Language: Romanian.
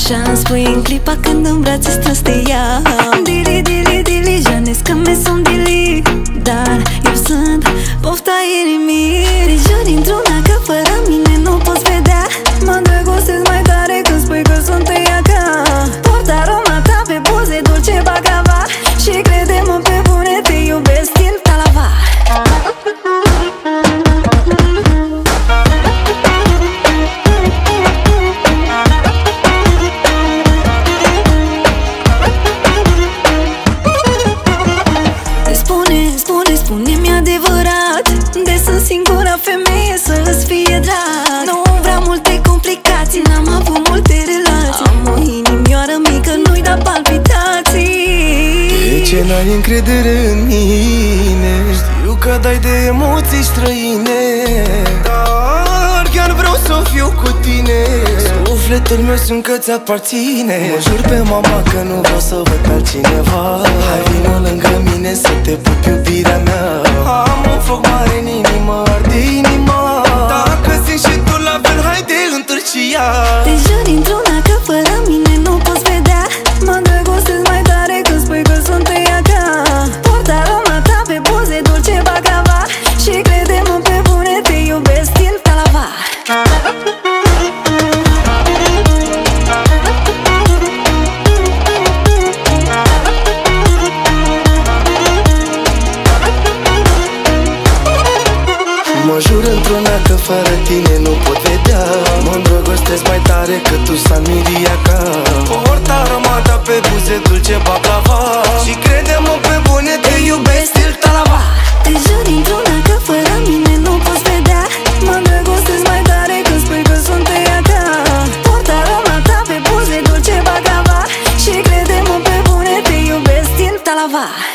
Așa îmi spui în clipa când în brațe strâns te iau. Dili, dili, dili, janesc că mi sunt dili. Dar eu sunt pofta inimii. Te jur într-una că fără mine nu poți vedea. Mă îndrăgostesc mai tare când spui că sunt tăiaca. Port aroma ta pe buze, dulce bacava. Și crede-mă pe bune, te iubesc stil talava. Spune-mi adevărat, de sunt singura femeie să-ți fie drag. Nu vreau multe complicații, n-am avut multe relații. Am o inimioară mică, nu-i da palpitații. De ce n-ai încredere în mine? Știu că dai de emoții străine, dar chiar vreau să fiu cu tine. Sufletul meu sunt că ți-aparține. Mă jur pe mama că nu vreau să văd pe altcineva. Hai vină lângă mine să te pup, iubirea mea. Am un foc mare în inimă, arde inima. Dacă simți și tu la fel, haide întârcia. Te jur într-una că fără mine nu poți vedea. Mă îndrăgostesc mai tare când spui că sunt tăiaca. Port aroma ta pe buze, dulce bacava. Și crede-mă pe bune, te iubesc stil talava. Mă jur într-una că fără tine nu pot vedea. Mă îndrăgostesc mai tare că tu San Miriaca. Port aromata pe buze, dulce baclava. Și crede-mă pe bune, te iubesc stil talava. Te jur într-una că fără mine nu poți vedea. Mă îndrăgostesc mai tare când spui că sunt tăiaca. Port aromata pe buze, dulce baclava. Și crede-mă pe bune, te iubesc stil talava.